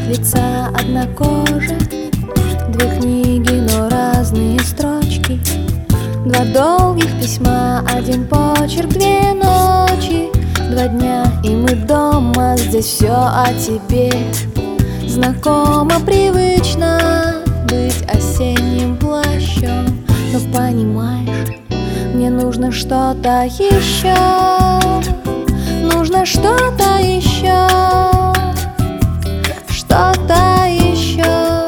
лица, одна кожа. Две книги, но разные строчки. Два долгих письма, один почерк, две ночи. 2 дня, и мы дома, здесь все о тебе. Знакомо, привычно быть осенним плащом. Но понимаешь, мне нужно что-то еще. Нужно что-то еще. Что-то еще.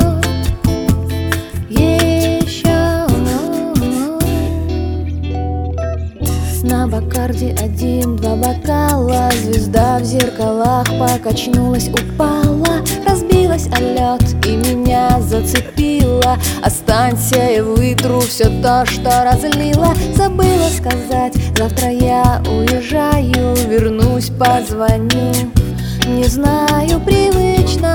На Бакарди 1-2 бокала. Звезда в зеркалах покачнулась, упала, разбилась о лед и меня зацепила. Останься, я вытру все то, что разлила. Забыла сказать, завтра я уезжаю. Вернусь, позвоню, не знаю, привычно.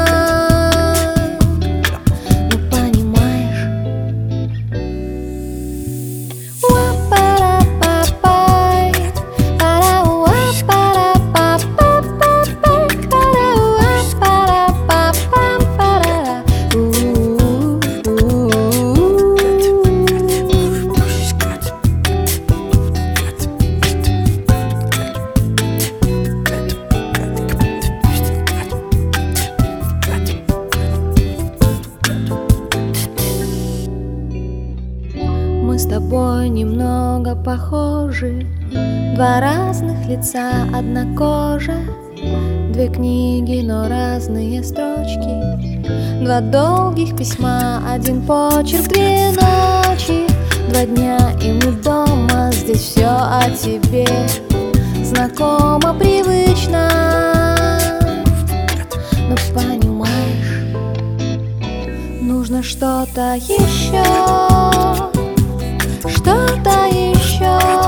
Мы с тобой немного похожи. 2 разных лица, одна кожа. 2 книги, но разные строчки. 2 долгих письма, один почерк, 2 ночи. 2 дня, и мы дома, здесь все о тебе. Знакомо, привычно. Но понимаешь, нужно что-то еще. Что-то еще.